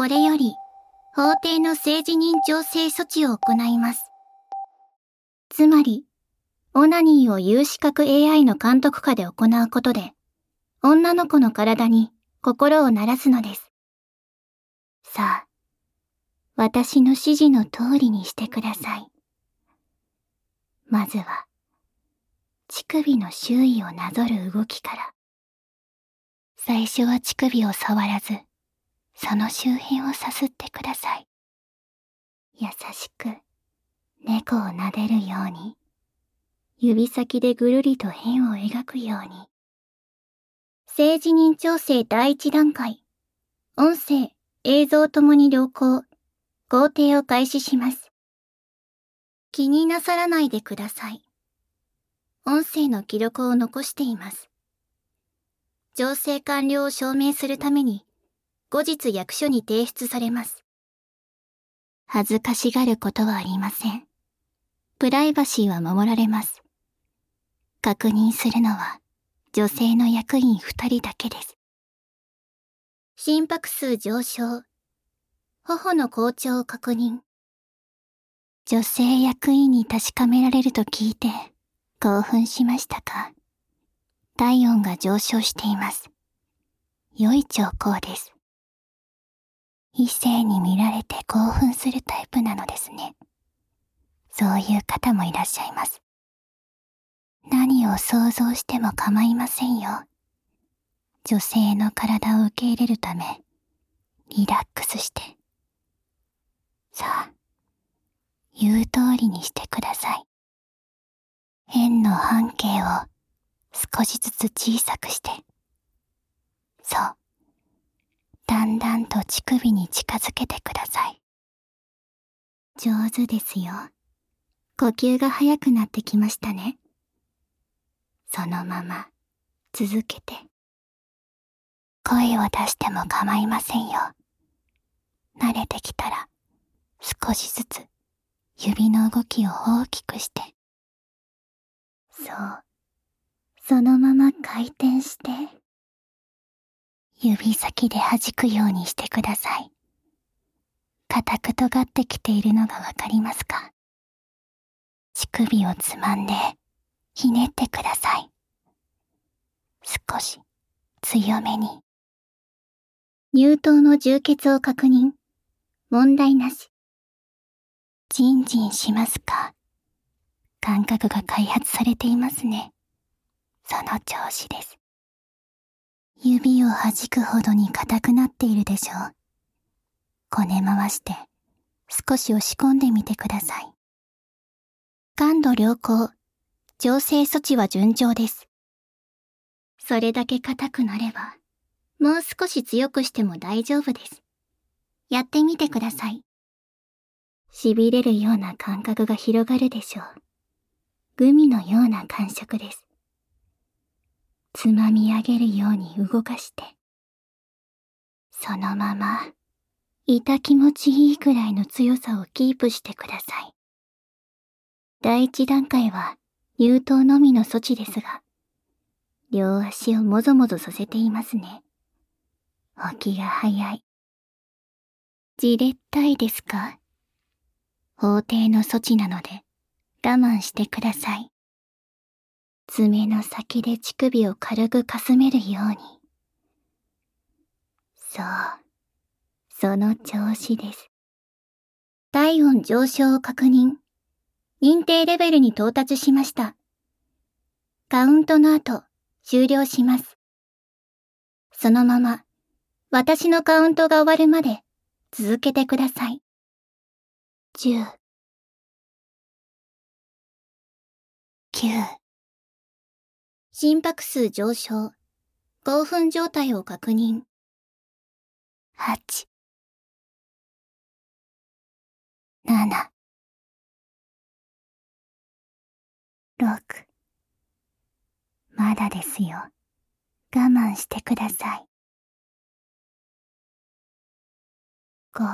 これより、法定の政治認調整措置を行います。つまり、オナニーを有資格 AI の監督下で行うことで、女の子の体に心を慣らすのです。さあ、私の指示の通りにしてください。まずは、乳首の周囲をなぞる動きから。最初は乳首を触らず、その周辺をさすってください。優しく、猫を撫でるように、指先でぐるりと円を描くように。政治認調整第一段階。音声、映像ともに良好。工程を開始します。気になさらないでください。音声の記録を残しています。調整完了を証明するために、後日役所に提出されます。恥ずかしがることはありません。プライバシーは守られます。確認するのは、女性の役員2人だけです。心拍数上昇。頬の好調を確認。女性役員に確かめられると聞いて、興奮しましたか？体温が上昇しています。良い兆候です。異性に見られて興奮するタイプなのですね。そういう方もいらっしゃいます。何を想像しても構いませんよ。女性の体を受け入れるため、リラックスして。さあ、言う通りにしてください。円の半径を少しずつ小さくして。そう。だんだんと乳首に近づけてください。上手ですよ。呼吸が速くなってきましたね。そのまま続けて。声を出しても構いませんよ。慣れてきたら少しずつ指の動きを大きくして。そう。そのまま回転して。指先で弾くようにしてください。硬く尖ってきているのがわかりますか？乳首をつまんでひねってください。少し強めに。乳頭の充血を確認。問題なし。ジンジンしますか？感覚が開発されていますね。その調子です。指を弾くほどに硬くなっているでしょう。こね回して少し押し込んでみてください。感度良好。調整措置は順調です。それだけ硬くなれば、もう少し強くしても大丈夫です。やってみてください。痺れるような感覚が広がるでしょう。グミのような感触です。つまみ上げるように動かして。そのまま、痛気持ちいいくらいの強さをキープしてください。第一段階は乳頭のみの措置ですが、両足をもぞもぞさせていますね。起きが早い。じれったいですか？法定の措置なので我慢してください。爪の先で乳首を軽くかすめるように。そう。その調子です。体温上昇を確認。認定レベルに到達しました。カウントの後、終了します。そのまま、私のカウントが終わるまで、続けてください。10、9、心拍数上昇、興奮状態を確認。8、7、6、まだですよ。我慢してください。5、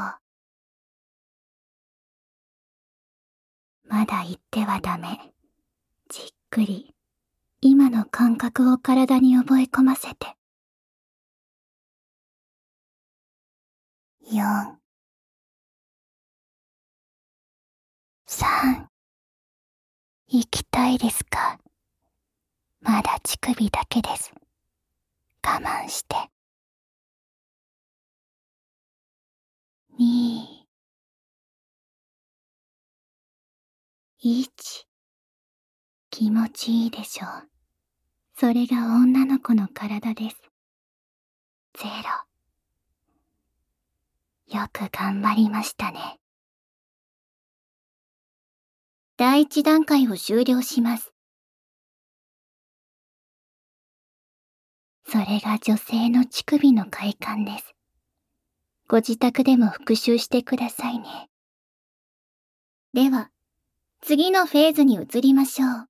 まだ言ってはダメ。じっくり、今の感覚を体に覚え込ませて。 4、3、行きたいですか？まだ乳首だけです。我慢して。2、1、気持ちいいでしょう。それが女の子の体です。0。よく頑張りましたね。第一段階を終了します。それが女性の乳首の快感です。ご自宅でも復習してくださいね。では、次のフェーズに移りましょう。